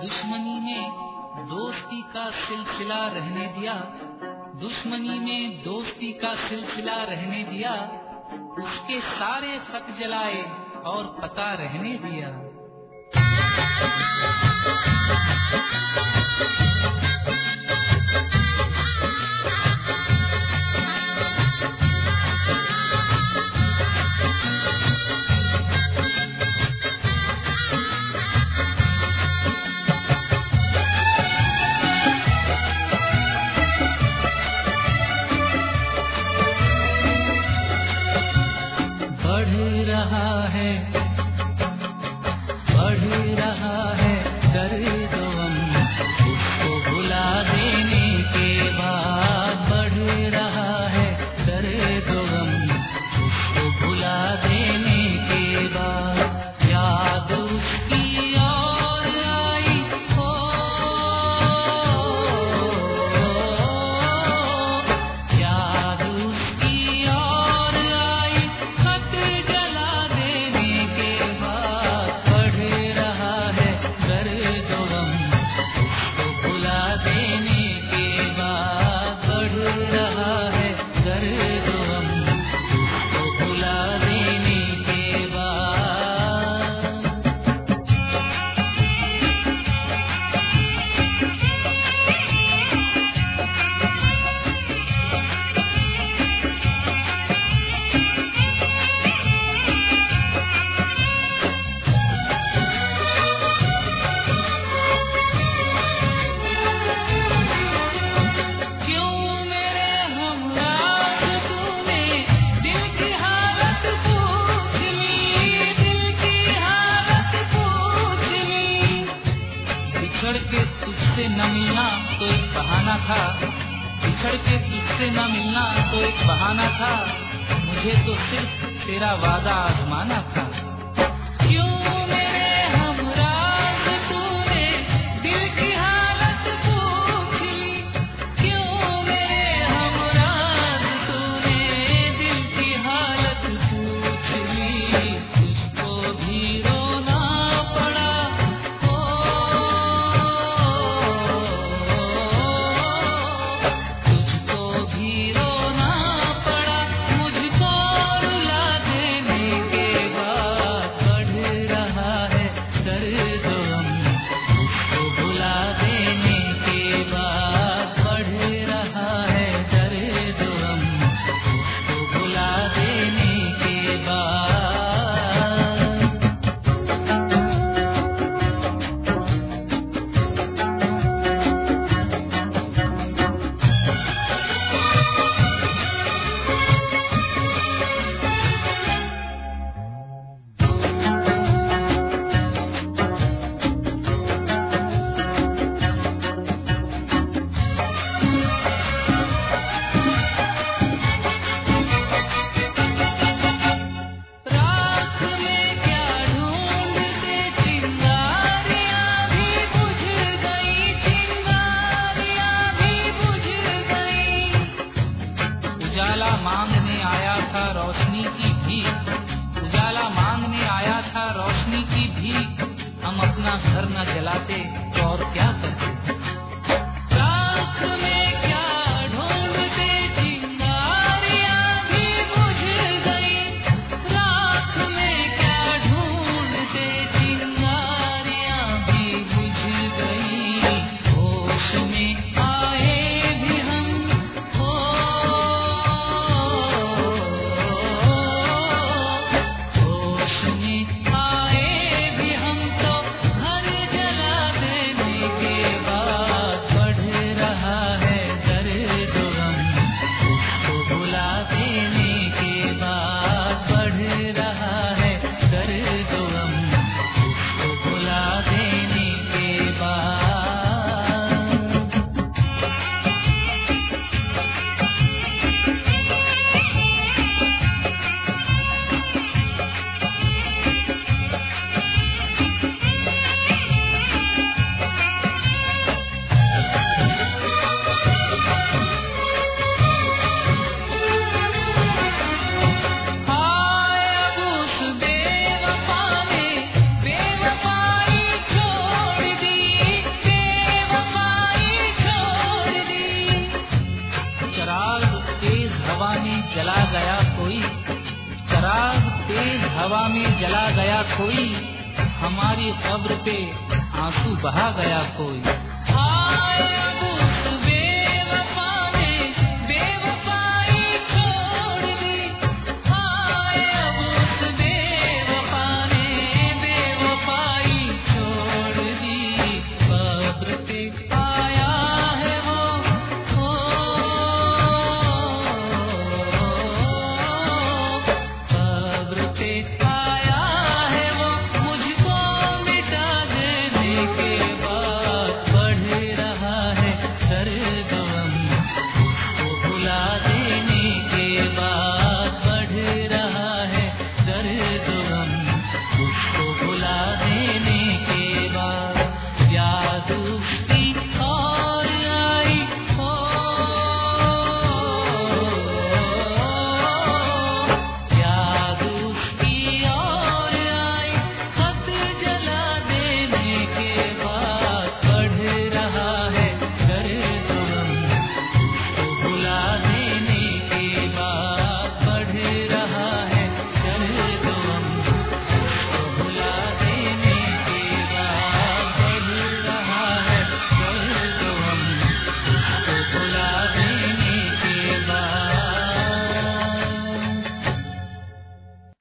दुश्मनी में दोस्ती का सिलसिला रहने दिया, दुश्मनी में दोस्ती का सिलसिला रहने दिया, उसके सारे खत जलाए और पता रहने दिया। बढ़ रहा है दर्द गम, उसको भुला देने के बाद। बढ़ रहा है दर्द गम, उसको भुला देने के बाद। याद उसकी और आई हो, याद उसकी और आई, खत जला देने के बाद। बढ़ रहा है दर्द गम, उसको भुला देने के बाद। बढ़ रहा है दर्द गम, उसको भुला देने के बाद। क्यों मेरे हमराज तूने दिल की हालत पूछ ली, दिल की हालत पूछ ली। बिछड़ के तुझसे न मिलना तो एक बहाना था, बिछड़ के तुझसे न मिलना तो एक बहाना था, मुझे तो सिर्फ तेरा वादा आजमाना था। क्यों मेरे हमराज तूने दिल की हालत पूछ ली, क्यों मेरे हमराज तूने दिल की हालत पूछ ली। तुझको भी रोना पड़ा हो, तुझको भी रोना पड़ा, मुझको रुला देने के बाद। बढ़ रहा है दर्द गम, उसको भुला देने के बाद। बढ़ रहा है दर्द गम, उसको भुला देने के बाद। रात में क्या ढूंढते चिंगारियां भी बुझ गई, चिंगारियां भी बुझ गई। उजाला मांगने आया था रोशनी की भीख, उजाला मांगने आया था रोशनी की भीख। हम अपना घर न जलाते तो और क्या करते। रात में क्या ढूंढते चिंगारियां भी बुझ गई, रात में क्या ढूंढते चिंगारियां भी बुझ गई। होश में आए भी हम हो, होश में आए भी हम तो घर जला देने के बाद। हवा में जला गया कोई, हमारी कब्र पे आंसू बहा गया कोई। हाय अब उस बेवफा ने बेवफाई छोड़ दी, हाय अब उस बेवफा ने बेवफाई छोड़ दी। कब्र पे आया है वो, कब्र पे आया है वो, मुझको मिटा देने के बाद।